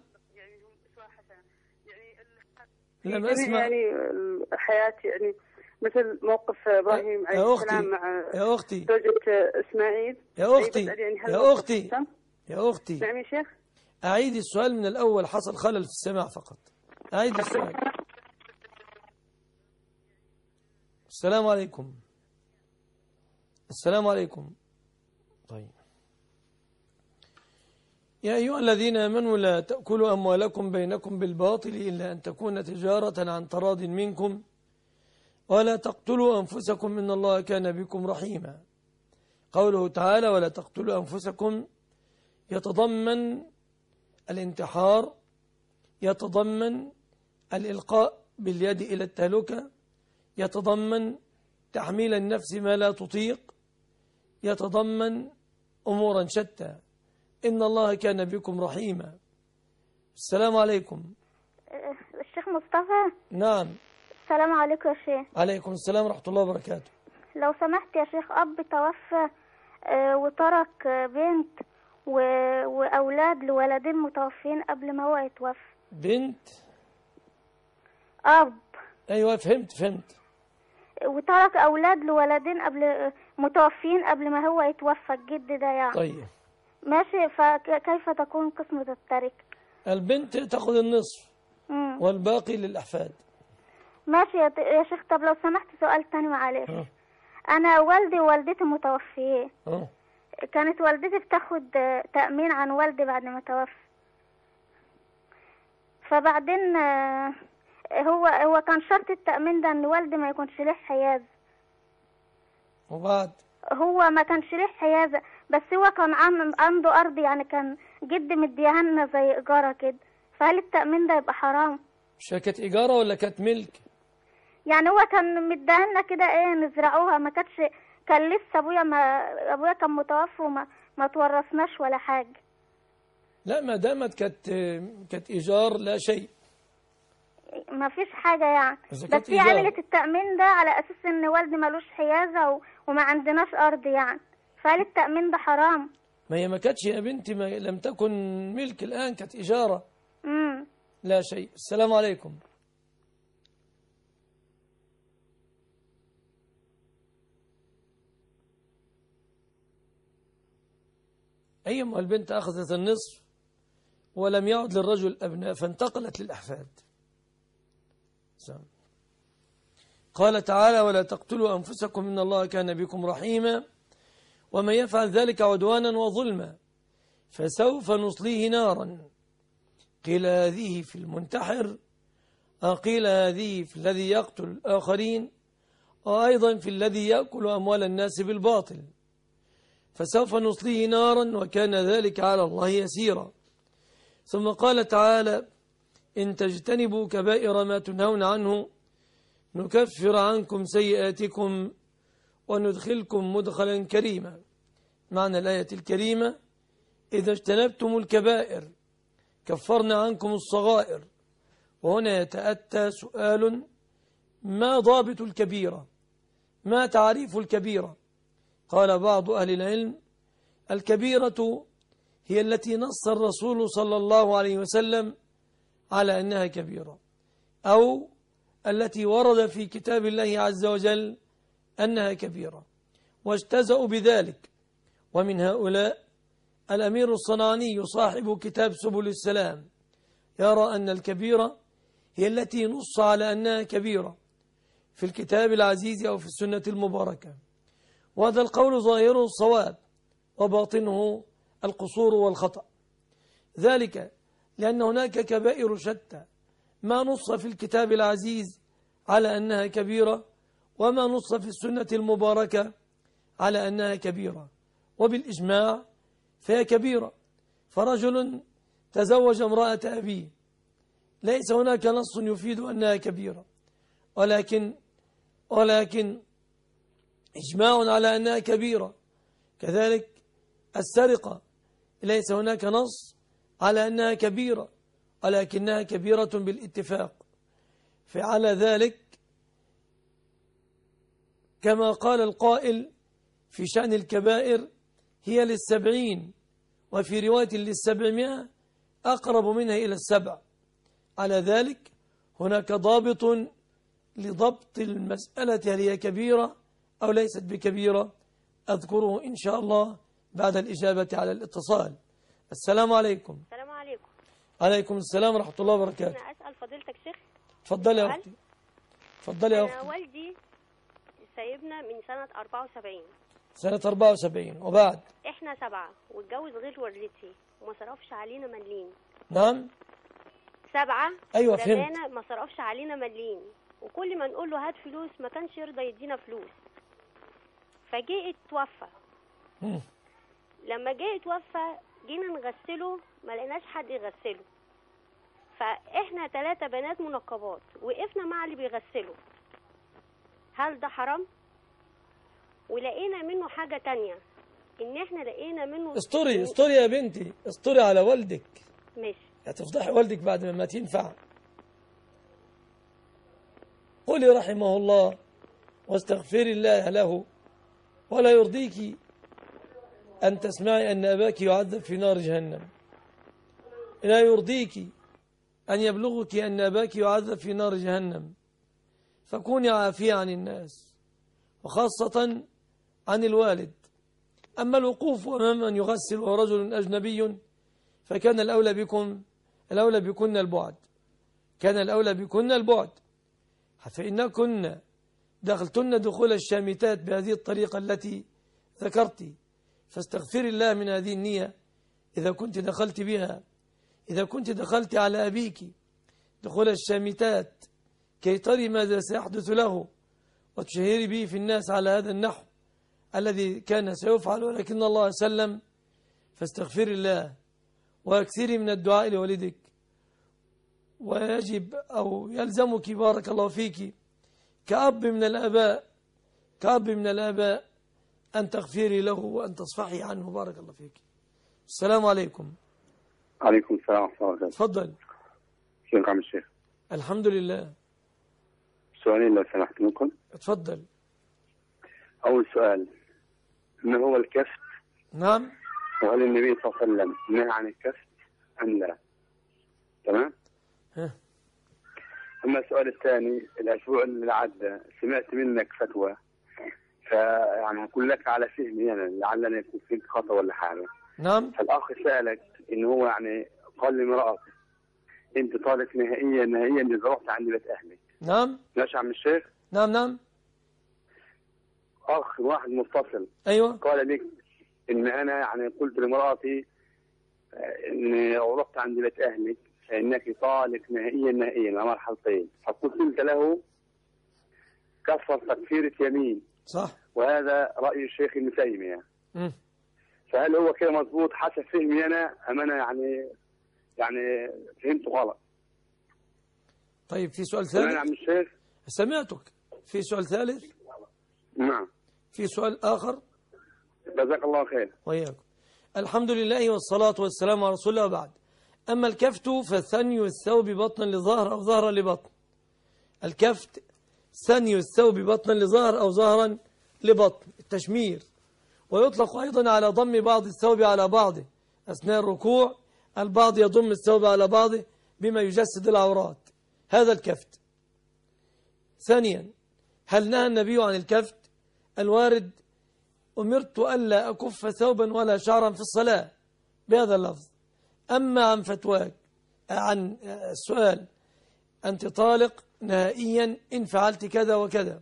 لما اسمع يعني الحياة، يعني مثل موقف إبراهيم عليه السلام مع يا أختي زوجة إسماعيل. يا أختي يا أختي يا أختي نعم يا شيخ. أعيد السؤال من الأول، حصل خلل في السماع فقط. أعيد السؤال. السلام عليكم. السلام عليكم. طيب. يا أيها الذين آمنوا لا تأكلوا أموالكم بينكم بالباطل إلا أن تكون تجارة عن تراض منكم ولا تقتلوا أنفسكم إن الله كان بكم رحيما. قوله تعالى ولا تقتلوا أنفسكم يتضمن الانتحار، يتضمن الإلقاء باليد إلى التهلكة، يتضمن تحميل النفس ما لا تطيق، يتضمن أمورا شتى. إن الله كان بكم رحيما. السلام عليكم. الشيخ مصطفى. نعم. السلام عليكم يا شيخ. عليكم السلام ورحمة الله وبركاته. لو سمحت يا شيخ، أب توفى وترك بنت وأولاد لولدين متوفين قبل ما هو يتوفى. بنت؟ أب. أيوة فهمت فهمت. وترك أولاد لولدين قبل متوفين قبل ما هو يتوفى، الجد ده يعني. طيب ماشي، فكيف تكون قسمة التركة؟ البنت تأخذ النصف مم. والباقي للأحفاد. ماشي يا شيخ. طب لو سمحت سؤال تاني معلش. أنا والدي ووالدتي متوفيين. أه. كانت والدتي بتاخد تأمين عن والدي بعد ما توفى، فبعدين هو هو كان شرط التأمين ده إن والدي ما يكونش له حيازة. وبعد؟ هو ما كانش له حيازة، بس هو كان عنده أرض، يعني كان جد مديها لنا زي إيجارة كده، فهل التأمين ده يبقى حرام؟ مش كانت إيجارة ولا كانت ملك؟ يعني هو كان مديها لنا كده إيه نزرعوها، ما كانتش، كان لسه أبويا ما أبويا كان متوفى وما ما تورثناش ولا حاجة. لا ما دامت كانت كانت إيجار لا شيء. ما فيش حاجة يعني، بس هي عملت التأمين ده على أساس إن والدي مالوش حيازة و... وما عندناش أرض يعني، فهل التأمين ده حرام؟ ما هي ما كانتش يا بنتي، ما لم تكن ملك الآن، كانت إجارة. امم لا شيء. السلام عليكم. أيما البنت أخذت النصف ولم يعد للرجل أبناء فانتقلت للأحفاد. قال تعالى: ولا تقتلوا أنفسكم إن الله كان بكم رحيما ومن يفعل ذلك عدوانا وظلما فسوف نصليه نارا قيل هذه في المنتحر قيل هذه في الذي يقتل الآخرين وأيضا في الذي يأكل أموال الناس بالباطل فسوف نصليه نارا وكان ذلك على الله يسيرا. ثم قال تعالى: إن تجتنبوا كبائر ما تنهون عنه نكفر عنكم سيئاتكم وندخلكم مدخلا كريما. معنى الآية الكريمة: إذا اجتنبتم الكبائر كفرنا عنكم الصغائر. وهنا يتأتى سؤال: ما ضابط الكبيرة؟ ما تعريف الكبيرة؟ قال بعض أهل العلم: الكبيرة هي التي نص الرسول صلى الله عليه وسلم على أنها كبيرة، أو التي ورد في كتاب الله عز وجل أنها كبيرة واجتزأوا بذلك. ومن هؤلاء الأمير الصنعاني صاحب كتاب سبل السلام يرى أن الكبيرة هي التي نص على أنها كبيرة في الكتاب العزيز أو في السنة المباركة، وهذا القول ظاهره الصواب وباطنه القصور والخطأ. ذلك لأن هناك كبائر شتى، ما نص في الكتاب العزيز على أنها كبيرة وما نص في السنة المباركة على أنها كبيرة، وبالإجماع فهي كبيرة. فرجل تزوج امرأة أبيه ليس هناك نص يفيد أنها كبيرة، ولكن ولكن إجماع على أنها كبيرة. كذلك السرقة ليس هناك نص على أنها كبيرة، ولكنها كبيرة بالاتفاق. فعلى ذلك كما قال القائل في شأن الكبائر: هي للسبعين، وفي رواية للسبعمائة، أقرب منها إلى السبع. على ذلك هناك ضابط لضبط المسألة هل هي كبيرة أو ليست بكبيرة، أذكره إن شاء الله بعد الإجابة على الاتصال. السلام عليكم. السلام عليكم. عليكم السلام ورحمة الله وبركاته. أنا أسأل فضيلتك شيخ. تفضلي يا أختي. تفضلي يا أختي. أنا والدي سايبنا من سنة أربعة وسبعين. سنة أربعة وسبعين، وبعد؟ إحنا سبعة واتجوز غير والدتي وما صرفش علينا مليم. نعم. سبعة. أيوة فهمت. ما صرفش علينا مليم، وكل ما نقول له هات فلوس ما كانش يرضى يدينا فلوس. فجاء اتوفى. لما جاء اتوفى جينا نغسله ما لقيناش حد يغسله، فاحنا ثلاثة بنات منقبات وقفنا مع اللي بيغسله. هل ده حرام؟ ولقينا منه حاجة تانية، ان احنا لقينا منه استوري استوري يا بنتي، استوري على والدك. ماشي. هتفضحي والدك بعد ما تنفع. قولي رحمه الله واستغفري الله له، ولا يرضيك أن تسمعي أن أباك يعذب في نار جهنم. لا يرضيك أن يبلغك أن أباك يعذب في نار جهنم، فكوني عافية عن الناس وخاصة عن الوالد. أما الوقوف أمام من يغسل وهو رجل أجنبي فكان الأولى بكم الأولى بكن البعد كان الأولى بكن البعد فإنكن دخلتن دخول الشامتات بهذه الطريقة التي ذكرت، فاستغفري الله من هذه النية إذا كنت دخلت بها. إذا كنت دخلت على أبيك دخول الشامتات كي تري ماذا سيحدث له وتشهري به في الناس على هذا النحو الذي كان سيفعل ولكن الله سلم، فاستغفري الله واكثري من الدعاء لوالدك. ويجب أو يلزمك بارك الله فيك كأب من الآباء كأب من الآباء أن تغفري له وأن تصفحي عنه. بارك الله فيك. السلام عليكم. عليكم السلام ورحمة الله وبركاته. تفضل. شكرا عم الشيخ. الحمد لله. سؤالين لو سمحت منكم. تفضل. أول سؤال، ما هو الكفت؟ نعم. وهل النبي صلى الله عليه وسلم نهى عن الكف أم لا؟ تمام؟ أما السؤال الثاني، الأسبوع اللي عدى سمعت منك فتوى، فيعني هقول لك على فهمي أنا، لعلنا يكون فيك خطأ ولا حاجة. نعم. فالأخ سألك إن هو يعني قال لامرأته أنت طالق نهائيا نهائيا إذا رحت عند بيت أهلك. نعم. ماشي يا عم الشيخ؟ نعم نعم. أخ واحد متصل. أيوه. قال لك إن أنا يعني قلت لامرأتي إن لو رحت عند بيت أهلك فإنك طالق نهائيا نهائيا على مرحلتين، فقلت له كفر تكفيرة يمين. صح. وهذا رأي الشيخ ابن تيمية. م. فهل هو كده مظبوط حسب فهمي أنا أم أنا يعني يعني فهمت غلط؟ طيب في سؤال ثالث؟ يا عم الشيخ سمعتك. في سؤال ثالث؟ نعم. في سؤال آخر؟ جزاك الله خير. وإياكم. الحمد لله والصلاة والسلام على رسول الله وبعد. أما الكفت فثني الثوب بطنا لظهر أو ظهرا لبطن. الكفت ثني الثوب بطنا لظهر أو ظهرا لبطن، التشمير. ويطلق أيضا على ضم بعض الثوب على بعضه أثناء الركوع، البعض يضم الثوب على بعضه بما يجسد العورات، هذا الكفت. ثانيا، هل نهى النبي عن الكفت؟ الوارد أمرت ألا أكف ثوبا ولا شعرا في الصلاة بهذا اللفظ. أما عن فتواك عن السؤال أنت طالق نهائيا إن فعلت كذا وكذا،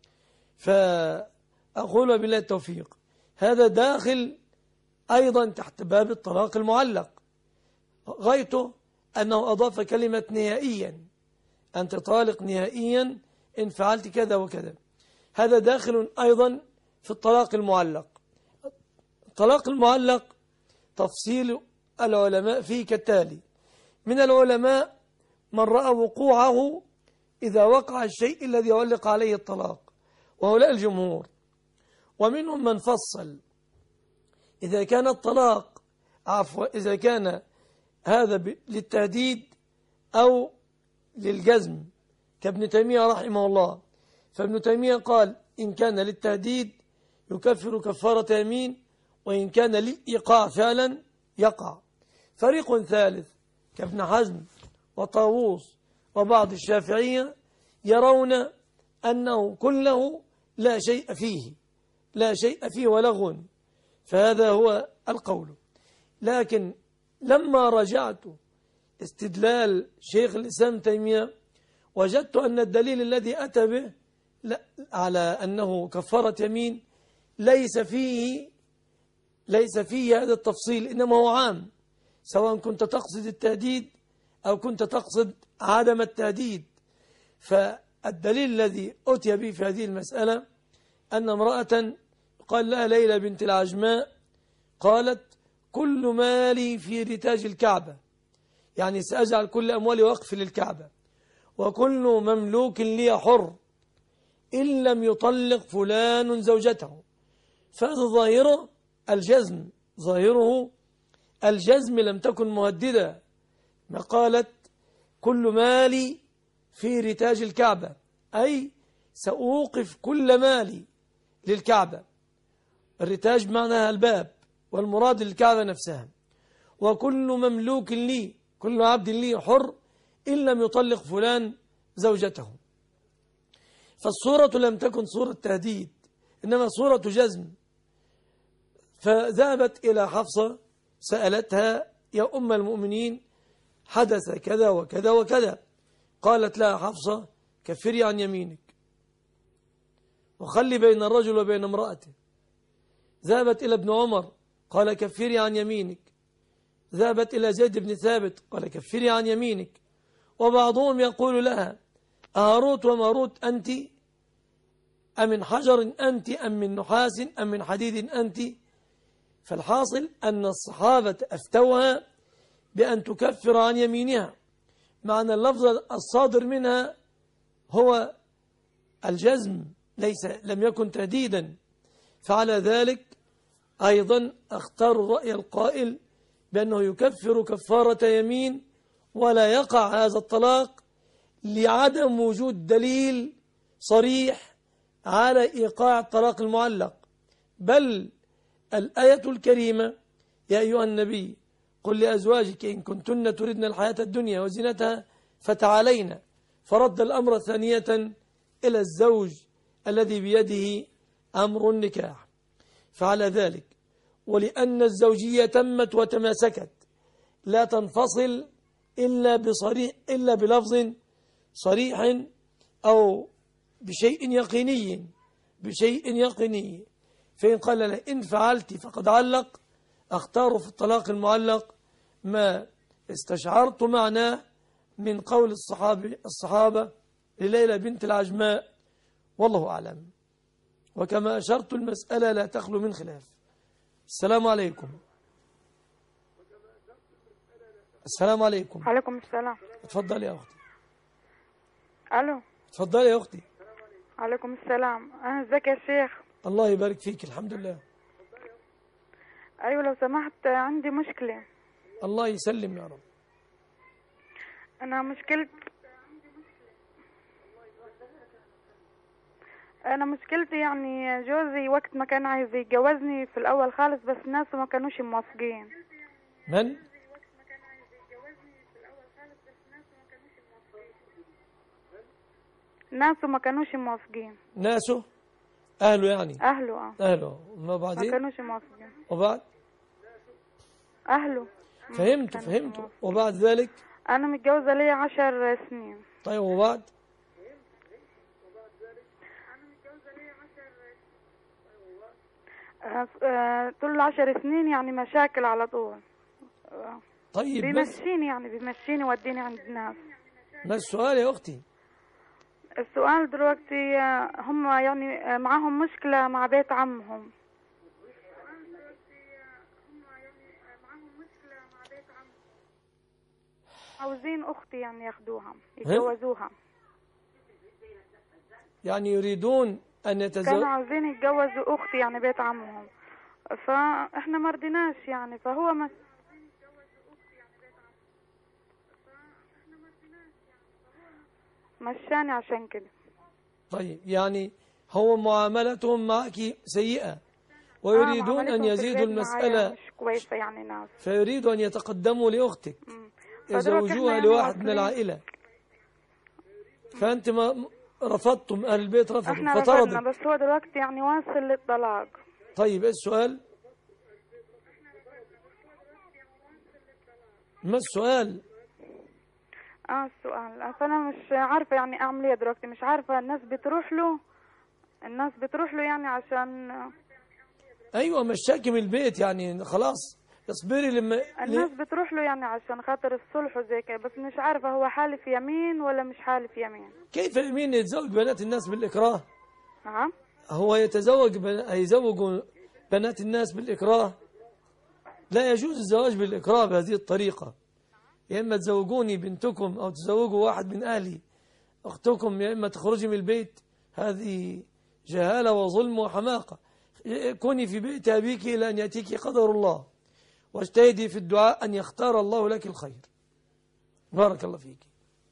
فأقول بالله التوفيق هذا داخل أيضا تحت باب الطلاق المعلق، غايته أنه أضاف كلمة نهائيا، أنت طالق نهائيا إن فعلت كذا وكذا، هذا داخل أيضا في الطلاق المعلق. الطلاق المعلق تفصيل العلماء فيه كالتالي: من العلماء من رأى وقوعه إذا وقع الشيء الذي يعلق عليه الطلاق وهؤلاء الجمهور، ومنهم من فصل إذا كان الطلاق عفوا إذا كان هذا للتهديد أو للجزم كابن تيمية رحمه الله، فابن تيمية قال إن كان للتهديد يكفر كفارة يمين، وإن كان للإيقاع فعلا يقع. فريق ثالث كابن حزم وطاووس وبعض الشافعية يرون أنه كله لا شيء فيه لا شيء فيه ولغو، فهذا هو القول. لكن لما رجعت استدلال شيخ الإسلام تيمية وجدت أن الدليل الذي أتى به على أنه كفارة يمين ليس فيه ليس فيه هذا التفصيل، إنما هو عام، سواء كنت تقصد التهديد أو كنت تقصد عدم التهديد. فالدليل الذي أتي به في هذه المسألة أن امرأة قال لها ليلى بنت العجماء قالت كل مالي في رتاج الكعبة، يعني سأجعل كل أموالي وقف للكعبة، وكل مملوك لي حر إن لم يطلق فلان زوجته. فهذا ظاهره الجزم، ظاهره الجزم لم تكن مهددة، ما قالت كل مالي في رتاج الكعبة أي سأوقف كل مالي للكعبة. الرتاج معناها الباب، والمراد للكعبة نفسها. وكل مملوك لي، كل عبد لي حر إن لم يطلق فلان زوجته. فالصورة لم تكن صورة تهديد، إنما صورة جزم. فذهبت إلى حفصة سألتها يا أم المؤمنين حدث كذا وكذا وكذا، قالت لها حفصة كفري عن يمينك وخلي بين الرجل وبين امرأته. ذهبت إلى ابن عمر قال كفري عن يمينك. ذهبت إلى زيد بن ثابت قال كفري عن يمينك. وبعضهم يقول لها أهاروت وماروت أنت أم من حجر أنت أم من نحاس أم من حديد أنت. فالحاصل أن الصحابة أفتوها بأن تكفر عن يمينها، مع أن اللفظ الصادر منها هو الجزم ليس لم يكن تهديدا. فعلى ذلك أيضا اختار الرأي القائل بأنه يكفر كفارة يمين ولا يقع هذا الطلاق لعدم وجود دليل صريح على إيقاع الطلاق المعلق، بل الآية الكريمة يا أيها النبي قل لأزواجك إن كنتن تردن الحياة الدنيا وزينتها فتعالينا، فرد الأمر ثانية إلى الزوج الذي بيده أمر النكاح. فعلى ذلك ولأن الزوجية تمت وتماسكت لا تنفصل إلا بصريح إلا بلفظ صريح أو بشيء يقيني بشيء يقيني فإن قال له إن فعلت فقد علق، أختار في الطلاق المعلق ما استشعرت معناه من قول الصحابة, الصحابة لليلى بنت العجماء، والله أعلم. وكما أشرت المسألة لا تخلو من خلاف. السلام عليكم. السلام عليكم. عليكم السلام. اتفضل يا أختي. ألو. اتفضل يا أختي. عليكم السلام. أه ازيك يا شيخ؟ الله يبارك فيك، الحمد لله. أيوة لو سمحت عندي مشكلة. الله يسلم يا رب. أنا مشكلتي أنا مشكلتي يعني جوزي وقت ما كان عايز يتجوزني في الأول خالص، بس الناس ما كانوش موافقين. من؟ ناسه ما كانوش موافقين. ناسه؟ أهله يعني؟ أهله اه أهله. ما بعدين؟ ما كانوش موافقين. وبعد؟ أهله. فهمت فهمت. وبعد ذلك؟ أنا متجوزة لي عشر سنين. طيب وبعد؟ آه آه طول العشر سنين يعني مشاكل على طول. آه طيب بيمشيني يعني بيمشيني وديني عند الناس. ما السؤال يا أختي؟ السؤال دلوقتي هم يعني معاهم مشكلة مع بيت عمهم. عاوزين أختي يعني ياخدوها يتجوزوها. يعني يريدون أن يتزوجوا؟ كانوا عاوزين يتجوزوا أختي يعني بيت عمهم، فإحنا ما رضيناش يعني، فهو ما مشاني عشان كده. طيب يعني هو معاملتهم معك سيئة ويريدون آه أن يزيدوا المسألة مش كويسة يعني ناس، فيريدوا أن يتقدموا لأختك يزوجوها لواحد من العائلة، فأنت ما رفضتم، أهل البيت رفضوا احنا رفضنا، بس هو دلوقتي يعني واصل للطلاق. طيب ايه السؤال؟ ما السؤال؟ اه السؤال فانا مش عارفه يعني اعمل ايه دلوقتي، مش عارفه. الناس بتروح له الناس بتروح له يعني عشان ايوه مشاكي من البيت يعني خلاص اصبري لما الناس بتروح له يعني عشان خاطر الصلح وزي كده، بس مش عارفه هو حالف يمين ولا مش حالف يمين. كيف يمين يتزوج بنات الناس بالإكراه؟ نعم. هو يتزوج بن... هيزوج بنات الناس بالإكراه؟ لا يجوز الزواج بالإكراه بهذه الطريقة. يا إما تزوجوني بنتكم أو تزوجوا واحد من أهلي أختكم، يا إما تخرجي من البيت. هذه جهالة وظلم وحماقة. كوني في بيت أبيك إلى أن يأتيك قدر الله، واجتهدي في الدعاء أن يختار الله لك الخير. بارك الله فيك.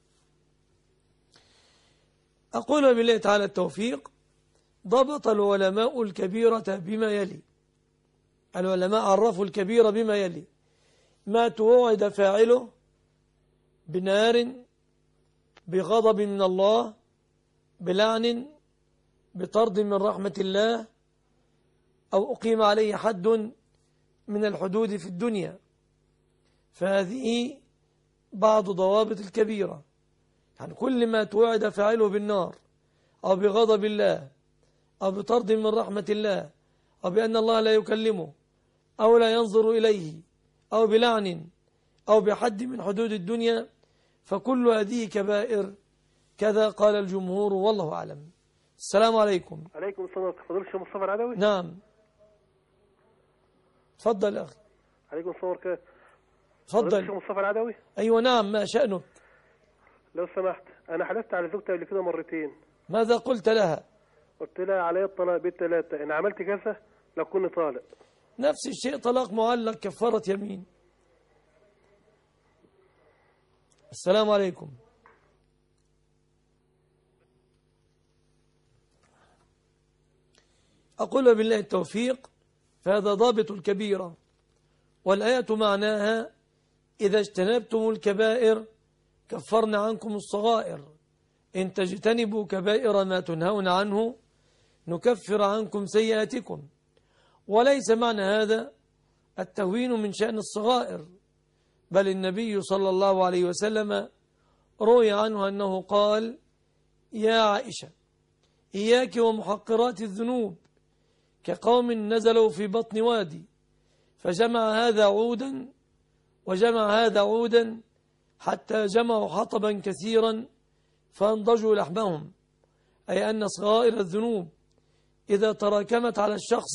أقول بالله تعالى التوفيق. ضبط العلماء الكبيرة بما يلي. العلماء عرفوا الكبيرة بما يلي: ما توعد فاعله بنار، بغضب من الله، بلعن، بطرد من رحمة الله، أو أقيم عليه حد من الحدود في الدنيا. فهذه بعض ضوابط الكبيرة. يعني كل ما توعد فاعله بالنار أو بغضب الله أو بطرد من رحمة الله أو بأن الله لا يكلمه أو لا ينظر إليه أو بلعن أو بحد من حدود الدنيا، فكل هذه كبائر. كذا قال الجمهور والله أعلم. السلام عليكم. عليكم السلام. فضيلة الشيخ مصطفى العدوي. نعم تفضل يا أخي. عليكم السلام ورحمة الله. تفضل. الشيخ مصطفى العدوي. أيوة نعم، ما شأنك؟ لو سمحت، أنا حلفت على زوجتي قبل كده مرتين. ماذا قلت لها؟ قلت لها علي الطلاق بالثلاثة، إن عملت كذا لو كنت طالق. نفس الشيء، طلاق معلق، كفارة يمين. السلام عليكم. أقول بالله التوفيق. فهذا ضابط الكبيرة. والآية معناها إذا اجتنبتم الكبائر كفرنا عنكم الصغائر، إن تجتنبوا كبائر ما تنهون عنه نكفر عنكم سيئاتكم. وليس معنى هذا التهوين من شأن الصغائر، بل النبي صلى الله عليه وسلم روي عنه أنه قال: يا عائشة إياك ومحقرات الذنوب، كقوم نزلوا في بطن وادي فجمع هذا عودا وجمع هذا عودا حتى جمعوا حطبا كثيرا فانضجوا لحمهم، أي أن صغائر الذنوب إذا تراكمت على الشخص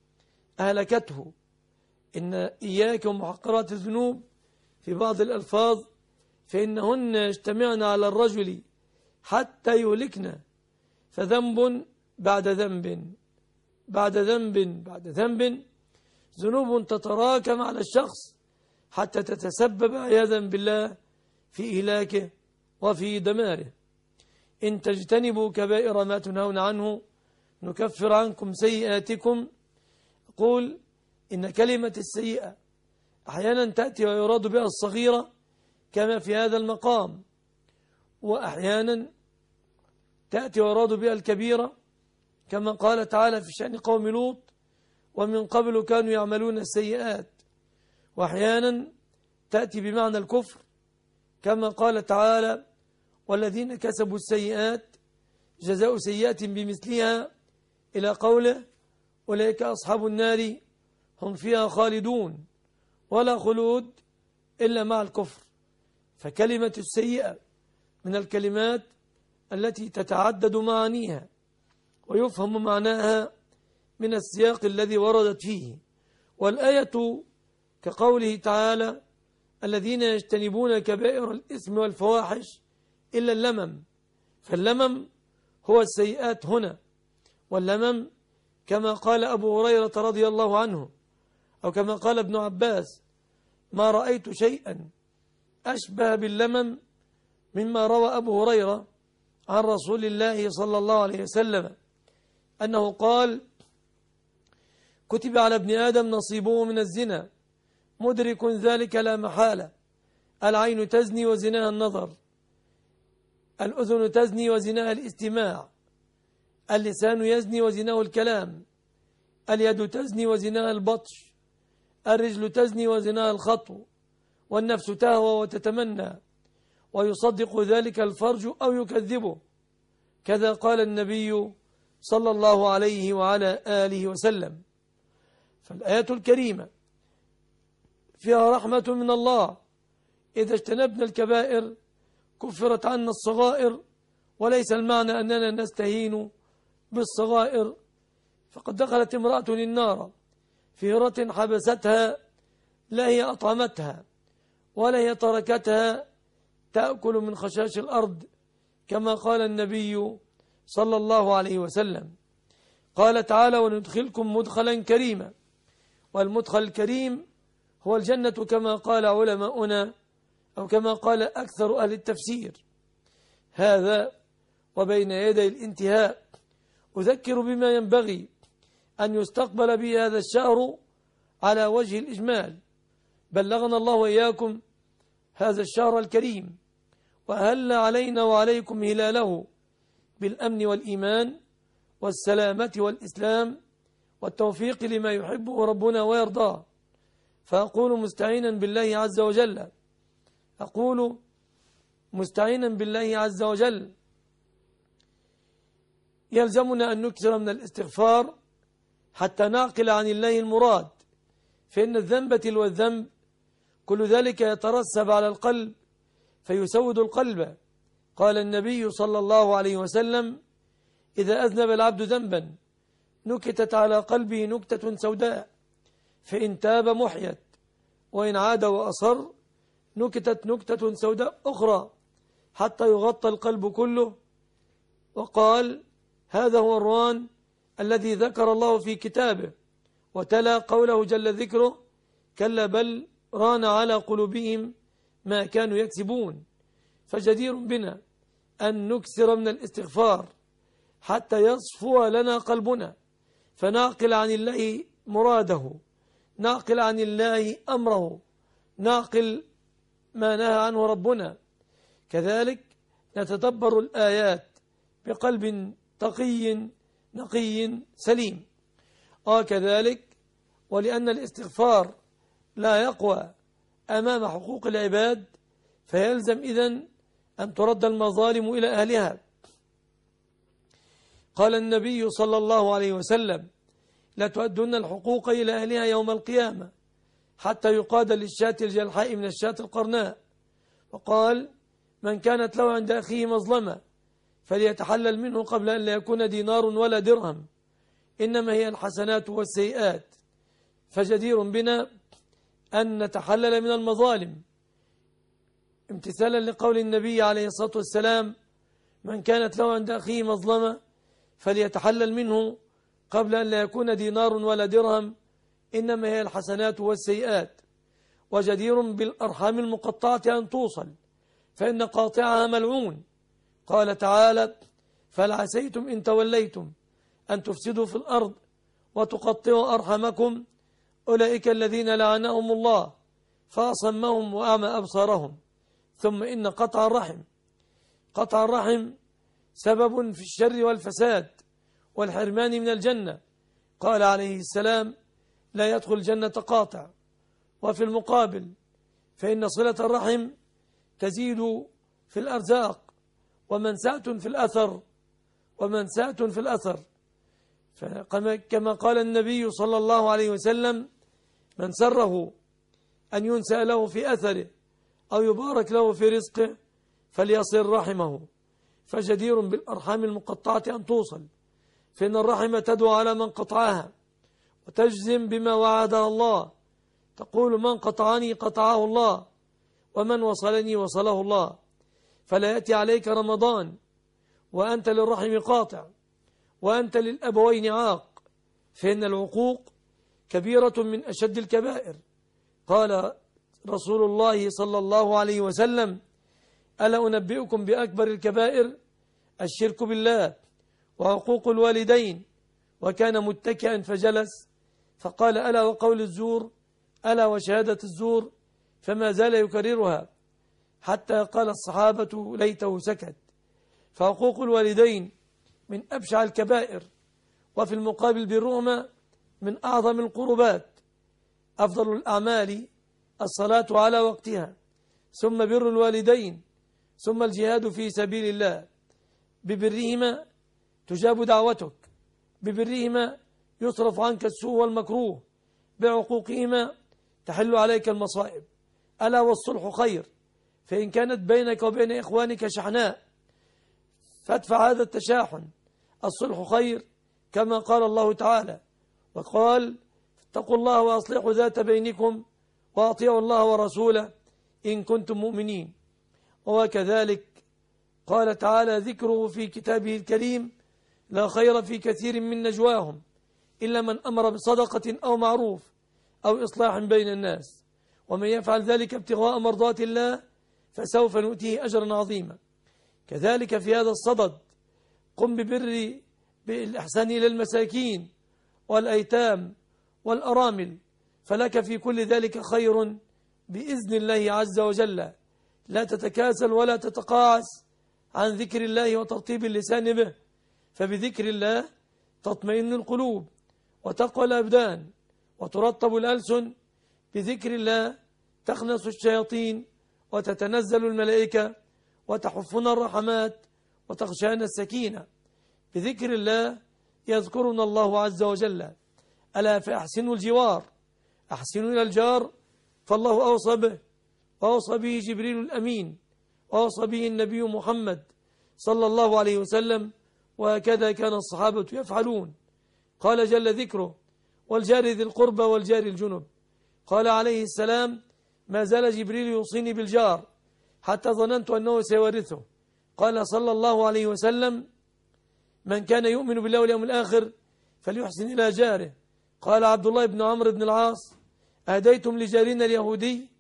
أهلكته. إن إياك ومحقرات الذنوب في بعض الألفاظ فإنهن يجتمعن على الرجل حتى يهلكن، فذنب بعد ذنب بعد ذنب بعد ذنب، ذنوب تتراكم على الشخص حتى تتسبب عياذا بالله في إهلاكه وفي دماره. إن تجتنبوا كبائر ما تنهون عنه نكفر عنكم سيئاتكم. أقول إن كلمة السيئة أحيانا تأتي ويراد بها الصغيرة كما في هذا المقام، وأحيانا تأتي ويراد بها الكبيرة كما قال تعالى في شأن قوم لوط: ومن قبل كانوا يعملون السيئات. وأحيانا تأتي بمعنى الكفر كما قال تعالى: والذين كسبوا السيئات جزاء سيئات بمثلها، إلى قوله: أولئك أصحاب النار هم فيها خالدون، ولا خلود إلا مع الكفر. فكلمة السيئة من الكلمات التي تتعدد معانيها ويفهم معناها من السياق الذي وردت فيه. والآية كقوله تعالى: الذين يجتنبون كبائر الإثم والفواحش إلا اللمم، فاللمم هو السيئات هنا. واللمم كما قال أبو هريرة رضي الله عنه، أو كما قال ابن عباس: ما رأيت شيئا أشبه باللمم مما روى أبو هريرة عن رسول الله صلى الله عليه وسلم أنه قال: كتب على ابن آدم نصيبه من الزنا، مدرك ذلك لا محالة. العين تزني وزناها النظر، الأذن تزني وزناها الاستماع، اللسان يزني وزناه الكلام، اليد تزني وزناها البطش، الرجل تزني وزناها الخطو، والنفس تهوى وتتمنى، ويصدق ذلك الفرج أو يكذبه. كذا قال النبي صلى الله عليه وعلى آله وسلم. فالآية الكريمة فيها رحمة من الله، إذا اجتنبنا الكبائر كفرت عنا الصغائر، وليس المعنى أننا نستهين بالصغائر. فقد دخلت امرأة النار في هرة حبستها، لا هي أطعمتها ولا هي تركتها تأكل من خشاش الأرض، كما قال النبي صلى الله عليه وسلم. قال تعالى: وندخلكم مدخلا كريما. والمدخل الكريم هو الجنة كما قال علماؤنا، أو كما قال أكثر أهل التفسير. هذا وبين يدي الانتهاء أذكر بما ينبغي أن يستقبل به هذا الشهر على وجه الإجمال. بلغنا الله وإياكم هذا الشهر الكريم، وأهل علينا وعليكم هلاله بالأمن والإيمان والسلامة والإسلام والتوفيق لما يحبه ربنا ويرضاه. فأقول مستعينا بالله عز وجل أقول مستعينا بالله عز وجل يلزمنا أن نكثر من الاستغفار حتى نعقل عن الله المراد، فإن الذنب تلو الذنب كل ذلك يترسب على القلب فيسود القلب. قال النبي صلى الله عليه وسلم: إذا أذنب العبد ذنبا نكتت على قلبه نكتة سوداء، فإن تاب محيت، وإن عاد وأصر نكتت نكتة سوداء أخرى حتى يغطى القلب كله. وقال: هذا هو الران الذي ذكر الله في كتابه، وتلا قوله جل ذكره: كلا بل ران على قلوبهم ما كانوا يكسبون. فجدير بنا أن نكثر من الاستغفار حتى يصفو لنا قلبنا، فنعقل عن الله مراده، نعقل عن الله أمره، نعقل ما نهى عنه ربنا. كذلك نتدبر الآيات بقلب تقي نقي سليم. وكذلك ولأن الاستغفار لا يقوى أمام حقوق العباد، فيلزم إذن أن ترد المظالم إلى أهلها. قال النبي صلى الله عليه وسلم: لتؤدن الحقوق إلى أهلها يوم القيامة حتى يقاد للشاة الجلحاء من الشاة القرناء. وقال: من كانت له عند أخيه مظلمة فليتحلل منه قبل أن لا يكون دينار ولا درهم، إنما هي الحسنات والسيئات. فجدير بنا أن نتحلل من المظالم امتثالا لقول النبي عليه الصلاة والسلام: من كانت له عند أخيه مظلمة فليتحلل منه قبل أن لا يكون دينار ولا درهم، إنما هي الحسنات والسيئات. وجدير بالأرحام المقطعة أن توصل، فإن قاطعها ملعون. قال تعالى: فهل عسيتم إن توليتم أن تفسدوا في الأرض وتقطعوا أرحامكم، أولئك الذين لعنهم الله فأصمهم وأعمى أبصارهم. ثم إن قطع الرحم قطع الرحم سبب في الشر والفساد والحرمان من الجنة. قال عليه السلام: لا يدخل الجنة قاطع. وفي المقابل فإن صلة الرحم تزيد في الأرزاق ومنسأة في الأثر ومنسأة في الأثر كما قال النبي صلى الله عليه وسلم: من سره أن ينسأ له في أثره أو يبارك له في رزقه فليصل رحمه. فجدير بالأرحام المقطعة أن توصل، فإن الرحم تدعو على من قطعها وتجزم بما وعدها الله، تقول: من قطعني قطعه الله، ومن وصلني وصله الله. فلا يأتي عليك رمضان وأنت للرحم قاطع وأنت للأبوين عاق، فإن العقوق كبيرة من أشد الكبائر. قال رسول الله صلى الله عليه وسلم: ألا أنبئكم بأكبر الكبائر؟ الشرك بالله وعقوق الوالدين. وكان متكئا فجلس فقال: ألا وقول الزور، ألا وشهادة الزور، فما زال يكررها حتى قال الصحابة: ليته سكت. فعقوق الوالدين من أبشع الكبائر، وفي المقابل برهما من أعظم القربات. أفضل الأعمال الصلاة على وقتها، ثم بر الوالدين، ثم الجهاد في سبيل الله. ببرهما تجاب دعوتك، ببرهما يصرف عنك السوء والمكروه، بعقوقهما تحل عليك المصائب. ألا والصلح خير، فإن كانت بينك وبين إخوانك شحناء فادفع هذا التشاحن. الصلح خير كما قال الله تعالى، وقال: اتقوا الله وأصلحوا ذات بينكم وأطيعوا الله ورسوله إن كنتم مؤمنين. وكذلك قال تعالى ذكره في كتابه الكريم: لا خير في كثير من نجواهم إلا من أمر بصدقة أو معروف أو إصلاح بين الناس، ومن يفعل ذلك ابتغاء مرضات الله فسوف نؤتيه أجرا عظيما. كذلك في هذا الصدد قم ببر بالإحسان إلى المساكين والأيتام والأرامل، فلك في كل ذلك خير بإذن الله عز وجل. لا تتكاسل ولا تتقاعس عن ذكر الله وترطيب اللسان به، فبذكر الله تطمئن القلوب وتقوى الأبدان وترطب الألسن. بذكر الله تخنس الشياطين وتتنزل الملائكة وتحفنا الرحمات وتغشانا السكينة. بذكر الله يذكرنا الله عز وجل. ألا فأحسنوا الجوار، أحسنوا إلى الجار، فالله أوصى به، وأوصى به جبريل الأمين، وأوصى به النبي محمد صلى الله عليه وسلم، وهكذا كان الصحابة يفعلون. قال جل ذكره: والجار ذي القربى والجار الجنب. قال عليه السلام: ما زال جبريل يوصيني بالجار حتى ظننت أنه سيورثه. قال صلى الله عليه وسلم: من كان يؤمن بالله واليوم الآخر فليحسن إلى جاره. قال عبد الله بن عمرو بن العاص: أهديتم لجارنا اليهودي،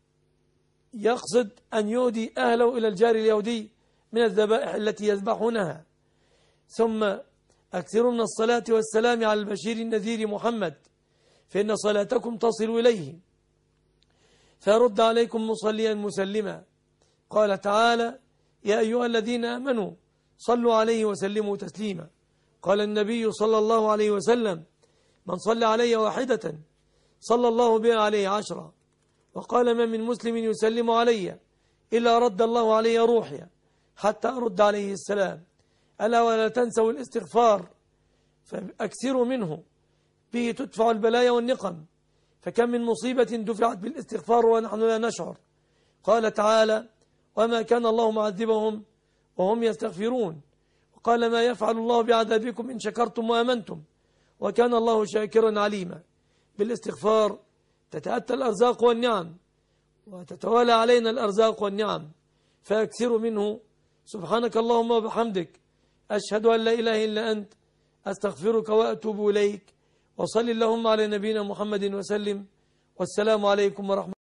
يقصد أن يهدي أهله إلى الجار اليهودي من الذبائح التي يذبحونها. ثم أكثروا من الصلاة والسلام على البشير النذير محمد، فإن صلاتكم تصل إليه فيرد عليكم مصليا مسلما. قال تعالى يا أيها الذين آمنوا صلوا عليه وسلموا تسليما. قال النبي صلى الله عليه وسلم من صلى علي واحدة صلى الله بها عليه عشرة. وقال ما من مسلم يسلم علي إلا رد الله علي روحي حتى أرد عليه السلام. ألا ولا تنسوا الاستغفار فأكثروا منه به تدفع البلايا والنقم، فكم من مصيبة دفعت بالاستغفار ونحن لا نشعر. قال تعالى وما كان الله معذبهم وهم يستغفرون. وقال ما يفعل الله بعذابكم إن شكرتم وآمنتم وكان الله شاكرا عليما. بالاستغفار تتأتى الأرزاق والنعم وتتوالى علينا الأرزاق والنعم، فأكثروا منه. سبحانك اللهم وبحمدك أشهد أن لا إله إلا أنت أستغفرك وأتوب إليك. وصل اللهم على نبينا محمد وسلم، والسلام عليكم ورحمة الله.